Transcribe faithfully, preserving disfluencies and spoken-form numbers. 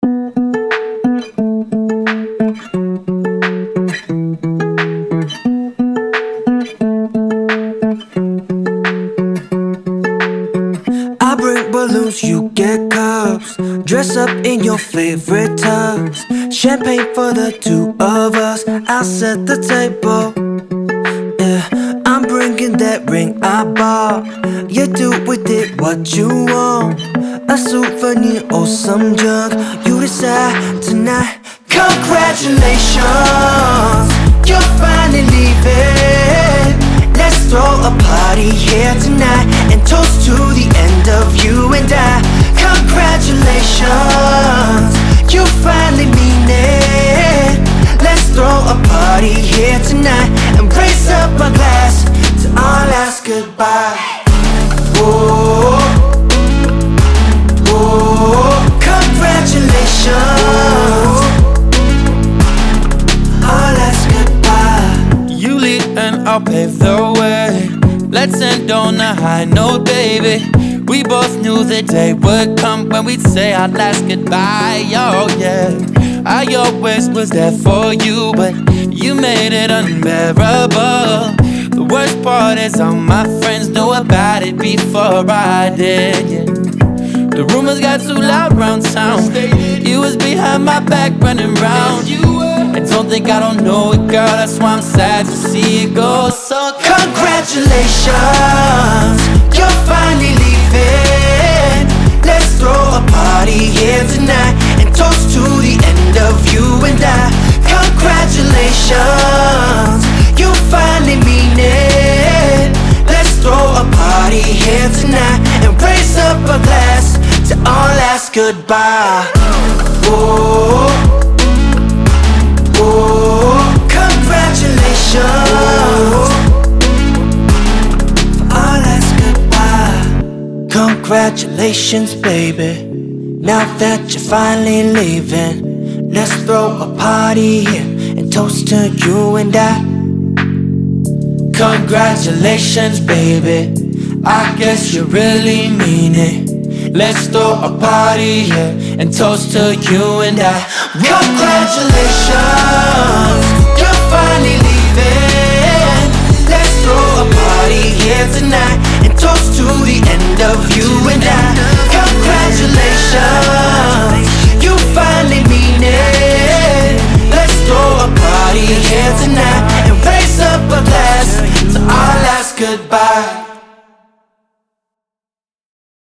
I bring balloons, you get cups. Dress up in your favorite tux. Champagne for the two of us. I'll set the table. Yeah, I'm bringing that ring I bought. You do with it what you want. A souvenir or some junk. You decide tonight. Congratulations, you're finally leaving. Let's throw a party here tonight and toast to the end of you and I. Congratulations, you finally mean it. Let's throw a party here tonight and raise up my glass to our last goodbye. Whoa, whoa, congratulations, our last goodbye. You lead and I'll pave the way. Let's end on a high note, baby. We both knew the day would come when we'd say our last goodbye. Oh yeah, I always was there for you, but you made it unbearable. The worst part is all my friends know about it before I did, yeah. The rumors got too loud round town. You was behind my back running round. And don't think I don't know it, girl, that's why I'm sad to see it go. So congratulations, you're finally leaving. Let's throw a party here tonight and toast to the end of you and I. Congratulations, you finally mean it. Let's throw a party here tonight and raise up a glass to our last goodbye. Whoa, whoa, congratulations, our last goodbye. Congratulations, baby. Now that you're finally leaving, let's throw a party here and toast to you and I. Congratulations, baby. I guess you really mean it. Let's throw a party here and toast to you and I. Congratulations, you're finally leaving. Let's throw a party here tonight and toast to the end of you and I.